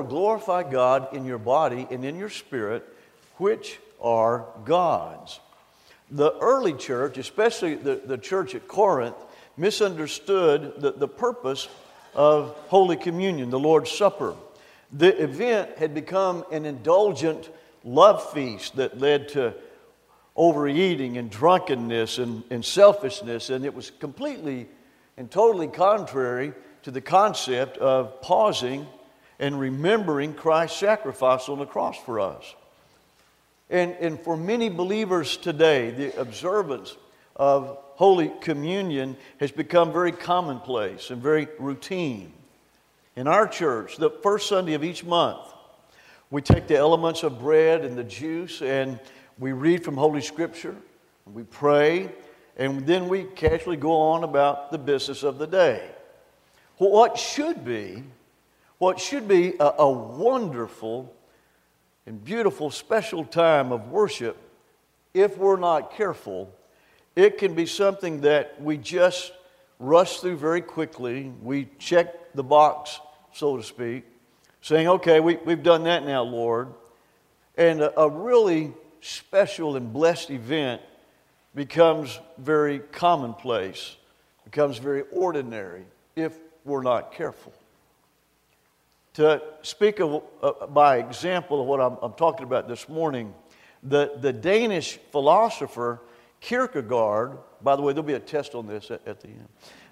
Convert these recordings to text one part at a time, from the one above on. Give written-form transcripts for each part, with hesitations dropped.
glorify God in your body and in your spirit, which are God's. The early church, especially the church at Corinth, misunderstood the purpose of Holy Communion, the Lord's Supper. The event had become an indulgent love feast that led to overeating and drunkenness and selfishness, and it was completely and totally contrary to the concept of pausing and remembering Christ's sacrifice on the cross for us. And for many believers today, the observance of Holy Communion has become very commonplace and very routine. In our church, the first Sunday of each month, we take the elements of bread and the juice and we read from Holy Scripture, we pray, and then we casually go on about the business of the day. What should be a wonderful and beautiful special time of worship, if we're not careful, it can be something that we just rush through very quickly. We check the box, so to speak, saying, okay, we've done that now, Lord. And a really special and blessed event becomes very commonplace, becomes very ordinary if we're not careful. To speak of, by example of what I'm talking about this morning, the Danish philosopher Kierkegaard, by the way, there'll be a test on this at the end.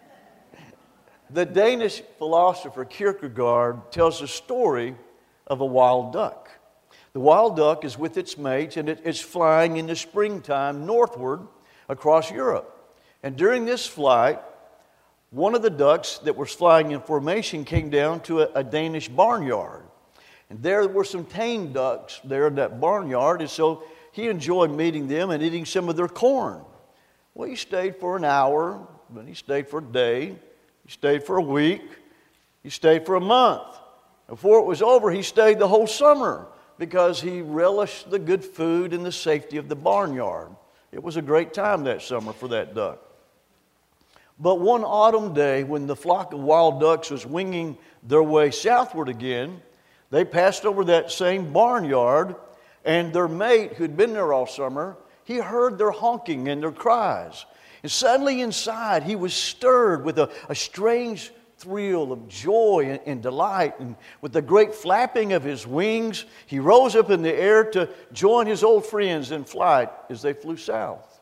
The Danish philosopher Kierkegaard tells the story of a wild duck. The wild duck is with its mates and it's flying in the springtime northward across Europe. And during this flight, one of the ducks that was flying in formation came down to a Danish barnyard. And there were some tame ducks there in that barnyard, and so he enjoyed meeting them and eating some of their corn. Well, he stayed for an hour, then he stayed for a day, he stayed for a week, he stayed for a month. Before it was over, he stayed the whole summer because he relished the good food and the safety of the barnyard. It was a great time that summer for that duck. But one autumn day, when the flock of wild ducks was winging their way southward again, they passed over that same barnyard, and their mate, who'd been there all summer, he heard their honking and their cries. And suddenly inside, he was stirred with a strange thrill of joy and delight. And with the great flapping of his wings, he rose up in the air to join his old friends in flight as they flew south.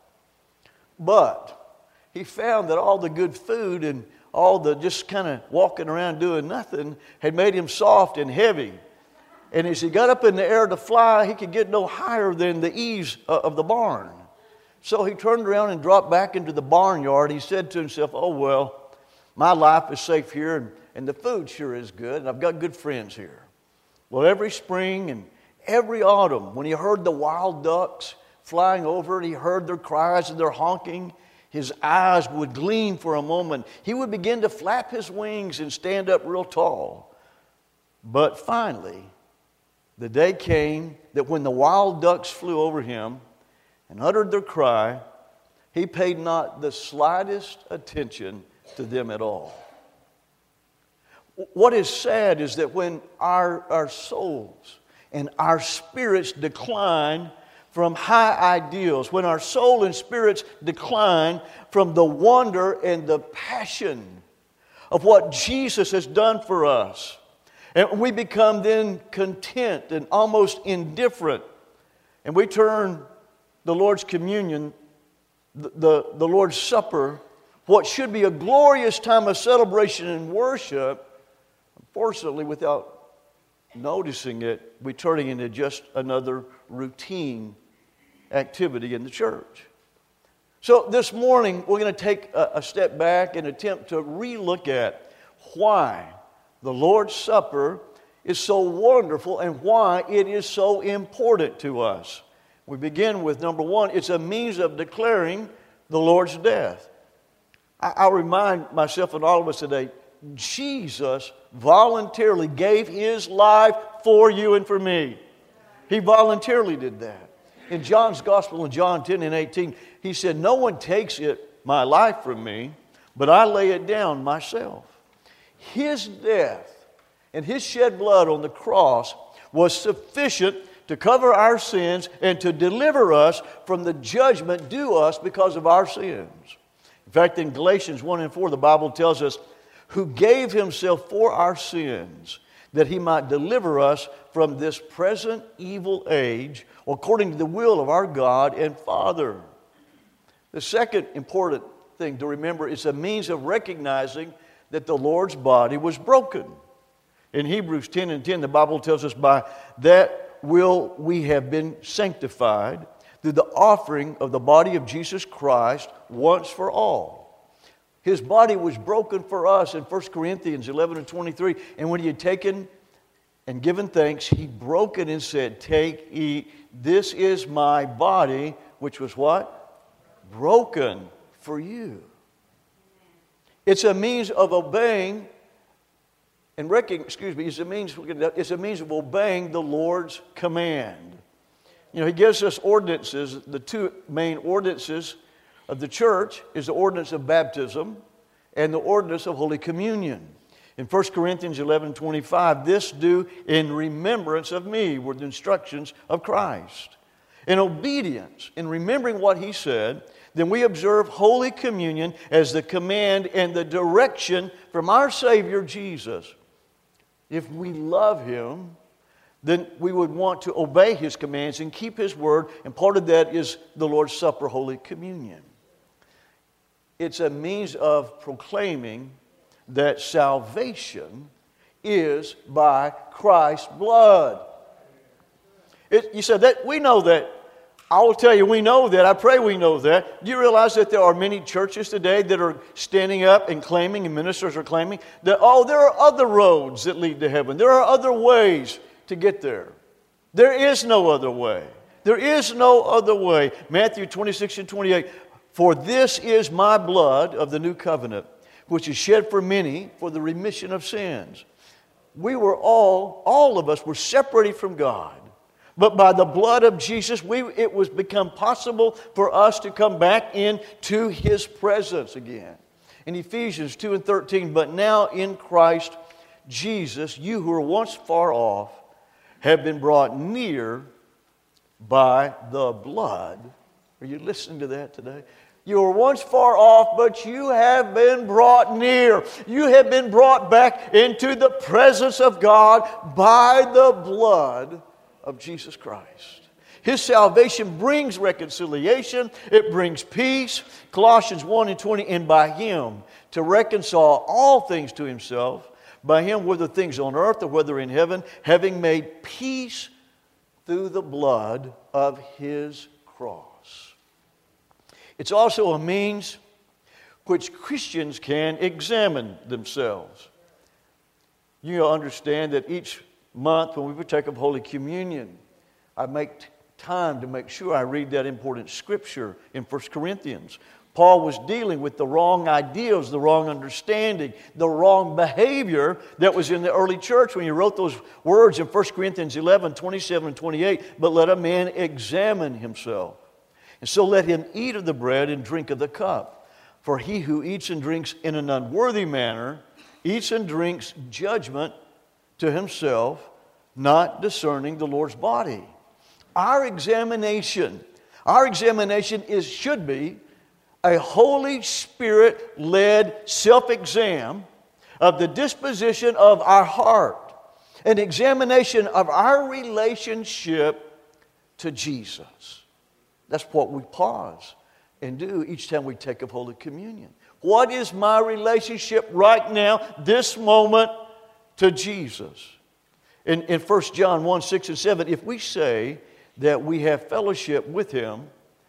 But he found that all the good food and all the just kind of walking around doing nothing had made him soft and heavy. And as he got up in the air to fly, he could get no higher than the eaves of the barn. So he turned around and dropped back into the barnyard. He said to himself, oh, well, my life is safe here and the food sure is good and I've got good friends here. Well, every spring and every autumn, when he heard the wild ducks flying over and he heard their cries and their honking, his eyes would gleam for a moment. He would begin to flap his wings and stand up real tall. But finally, the day came that when the wild ducks flew over him and uttered their cry, he paid not the slightest attention to them at all. What is sad is that when our souls and our spirits decline from high ideals, when our soul and spirits decline from the wonder and the passion of what Jesus has done for us, and we become then content and almost indifferent, and we turn the Lord's communion, the Lord's Supper, what should be a glorious time of celebration and worship, unfortunately, without noticing it, we turn it into just another routine activity in the church. So this morning, we're going to take a step back and attempt to relook at why the Lord's Supper is so wonderful and why it is so important to us. We begin with number one, it's a means of declaring the Lord's death. I'll remind myself and all of us today, Jesus voluntarily gave His life for you and for me. He voluntarily did that. In John's Gospel in John 10 and 18, He said, no one takes my life from me, but I lay it down myself. His death And His shed blood on the cross was sufficient to cover our sins and to deliver us from the judgment due us because of our sins. In fact, in Galatians 1 and 4, the Bible tells us, who gave Himself for our sins, that He might deliver us from this present evil age, according to the will of our God and Father. The second important thing to remember is a means of recognizing that the Lord's body was broken. In Hebrews 10 and 10, the Bible tells us, by that will we have been sanctified through the offering of the body of Jesus Christ once for all. His body was broken for us in 1 Corinthians 11 and 23. And when He had taken and given thanks, He broke it and said, take, eat, this is my body, which was what? Broken for you. It's a means of obeying and it's a means of obeying the Lord's command. You know, He gives us ordinances. The two main ordinances of the church is the ordinance of baptism and the ordinance of Holy Communion. In 1 Corinthians 11:25, this do in remembrance of me, were the instructions of Christ. In obedience, in remembering what He said, then we observe Holy Communion as the command and the direction from our Savior Jesus. If we love Him, then we would want to obey His commands and keep His word, and part of that is the Lord's Supper, Holy Communion. It's a means of proclaiming that salvation is by Christ's blood. You said that we know that. I will tell you, we know that. I pray we know that. Do you realize that there are many churches today that are standing up and claiming, and ministers are claiming, that, there are other roads that lead to heaven. There are other ways to get there. There is no other way. There is no other way. Matthew 26 and 28, for this is my blood of the new covenant, which is shed for many for the remission of sins. We were all of us were separated from God. But by the blood of Jesus, it was become possible for us to come back into His presence again. In Ephesians 2 and 13, but now in Christ Jesus, you who were once far off have been brought near by the blood. Are you listening to that today? You were once far off, but you have been brought near. You have been brought back into the presence of God by the blood of Jesus Christ. His salvation brings reconciliation. It brings peace. Colossians 1 and 20, and by Him to reconcile all things to Himself, by Him whether things on earth or whether in heaven, having made peace through the blood of His cross. It's also a means which Christians can examine themselves. You understand that each month when we partake of Holy Communion, I make time to make sure I read that important scripture in 1 Corinthians. Paul was dealing with the wrong ideas, the wrong understanding, the wrong behavior that was in the early church when he wrote those words in 1 Corinthians 11, 27 and 28, but let a man examine himself. And so let him eat of the bread and drink of the cup. For he who eats and drinks in an unworthy manner eats and drinks judgment to himself, not discerning the Lord's body. Our examination should be a Holy Spirit-led self-exam of the disposition of our heart, an examination of our relationship to Jesus. That's what we pause and do each time we take of Holy Communion. What is my relationship right now, this moment, to Jesus? In 1 John 1, 6 and 7, if we say that we have fellowship with Him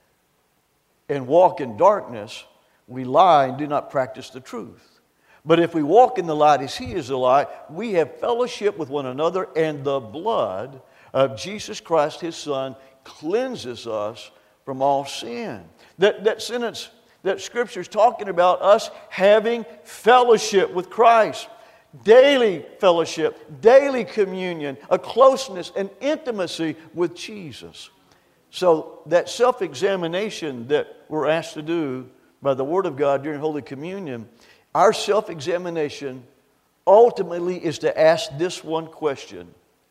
and walk in darkness, we lie and do not practice the truth. But if we walk in the light as He is the light, we have fellowship with one another, and the blood of Jesus Christ, His Son, cleanses us from all sin. That sentence, that Scripture is talking about us having fellowship with Christ. Daily fellowship, daily communion, a closeness and intimacy with Jesus. So that self-examination that we're asked to do by the Word of God during Holy Communion, our self-examination ultimately is to ask this one question: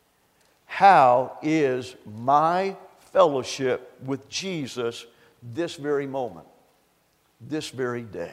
how is my fellowship with Jesus this very moment, this very day?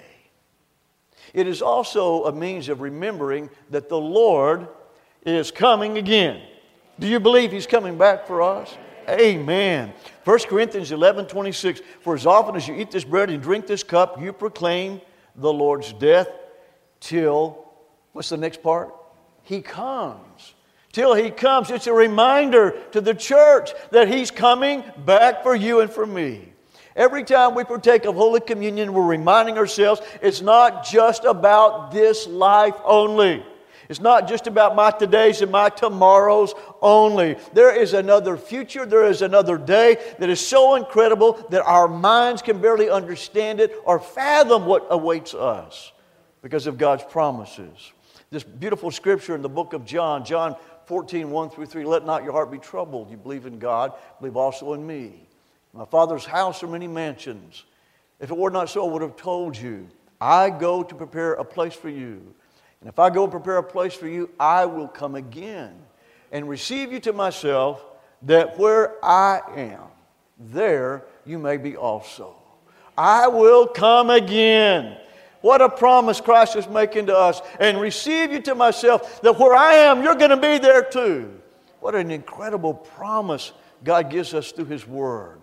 It is also a means of remembering that the Lord is coming again. Do you believe He's coming back for us? Amen. 1 Corinthians 11:26, for as often as you eat this bread and drink this cup, you proclaim the Lord's death till, what's the next part? He comes. Till He comes. It's a reminder to the church that He's coming back for you and for me. Every time we partake of Holy Communion, we're reminding ourselves it's not just about this life only. It's not just about my todays and my tomorrows only. There is another future, there is another day that is so incredible that our minds can barely understand it or fathom what awaits us because of God's promises. This beautiful scripture in the book of John 14, 1 through 3, let not your heart be troubled. You believe in God, believe also in me. In my Father's house are many mansions. If it were not so, I would have told you. I go to prepare a place for you. And if I go and prepare a place for you, I will come again and receive you to myself, that where I am, there you may be also. I will come again. What a promise Christ is making to us. And receive you to myself, that where I am, you're going to be there too. What an incredible promise God gives us through His Word.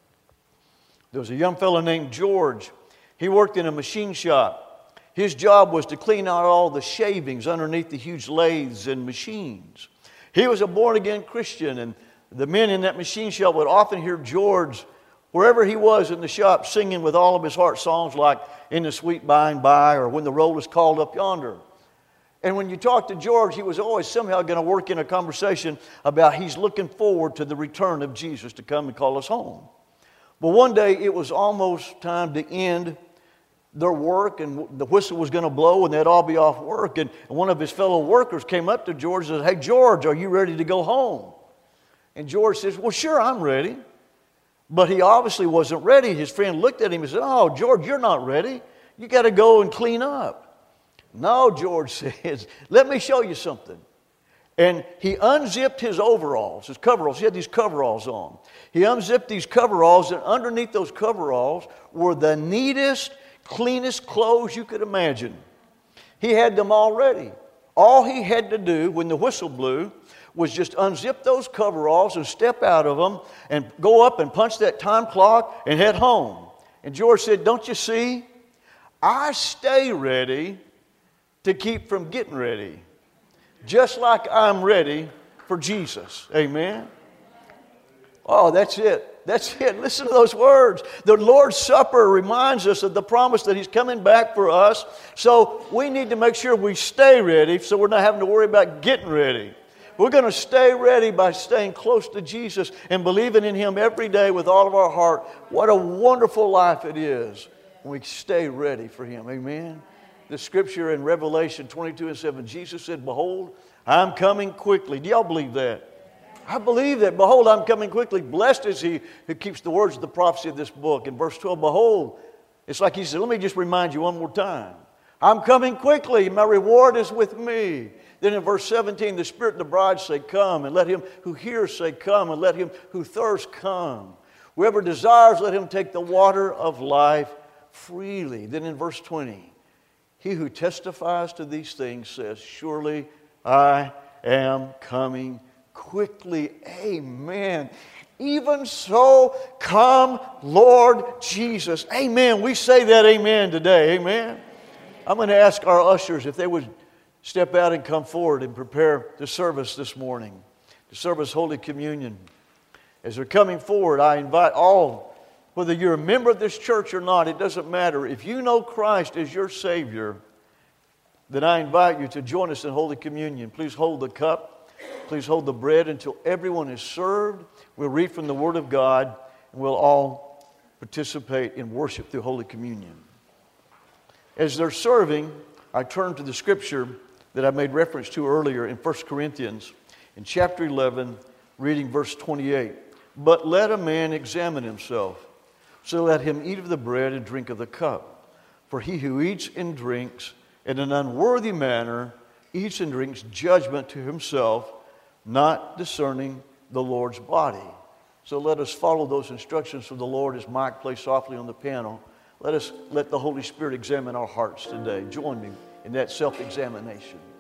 There was a young fellow named George. He worked in a machine shop. His job was to clean out all the shavings underneath the huge lathes and machines. He was a born-again Christian, and the men in that machine shop would often hear George, wherever he was in the shop, singing with all of his heart songs like In the Sweet By and By or When the Roll is Called Up Yonder. And when you talk to George, he was always somehow going to work in a conversation about he's looking forward to the return of Jesus to come and call us home. But one day it was almost time to end their work, and the whistle was going to blow and they'd all be off work. And one of his fellow workers came up to George and said, "Hey, George, are you ready to go home?" And George says, "Well, sure, I'm ready." But he obviously wasn't ready. His friend looked at him and said, "Oh, George, you're not ready. You got to go and clean up." "No," George says, "let me show you something." And he unzipped his overalls, his coveralls. He had these coveralls on. He unzipped these coveralls, and underneath those coveralls were the neatest, cleanest clothes you could imagine. He had them all ready. All he had to do when the whistle blew was just unzip those coveralls and step out of them and go up and punch that time clock and head home. And George said, "Don't you see? I stay ready to keep from getting ready. Just like I'm ready for Jesus." Amen. Oh, that's it. That's it. Listen to those words. The Lord's Supper reminds us of the promise that He's coming back for us. So we need to make sure we stay ready so we're not having to worry about getting ready. We're going to stay ready by staying close to Jesus and believing in Him every day with all of our heart. What a wonderful life it is when we stay ready for Him. Amen. The scripture in Revelation 22:7, Jesus said, "Behold, I'm coming quickly." Do y'all believe that? I believe that. "Behold, I'm coming quickly. Blessed is he who keeps the words of the prophecy of this book." In verse 12, behold, it's like He said, let me just remind you one more time. I'm coming quickly. My reward is with me. Then in verse 17, the Spirit and the bride say, "Come." And let him who hears say, "Come." And let him who thirsts come. Whoever desires, let him take the water of life freely. Then in verse 20, he who testifies to these things says, "Surely I am coming quickly." Amen. Even so, come, Lord Jesus. Amen. We say that amen today. Amen. I'm going to ask our ushers if they would step out and come forward and prepare the service this morning, to serve us Holy Communion. As they're coming forward, I invite all, whether you're a member of this church or not, it doesn't matter. If you know Christ as your Savior, then I invite you to join us in Holy Communion. Please hold the cup. Please hold the bread until everyone is served. We'll read from the Word of God, and we'll all participate in worship through Holy Communion. As they're serving, I turn to the scripture that I made reference to earlier in 1 Corinthians, in chapter 11, reading verse 28. "But let a man examine himself, so let him eat of the bread and drink of the cup. For he who eats and drinks in an unworthy manner eats and drinks judgment to himself, not discerning the Lord's body. So let us follow those instructions from the Lord as Mike plays softly on the piano. Let the Holy Spirit examine our hearts today. Join me in that self-examination.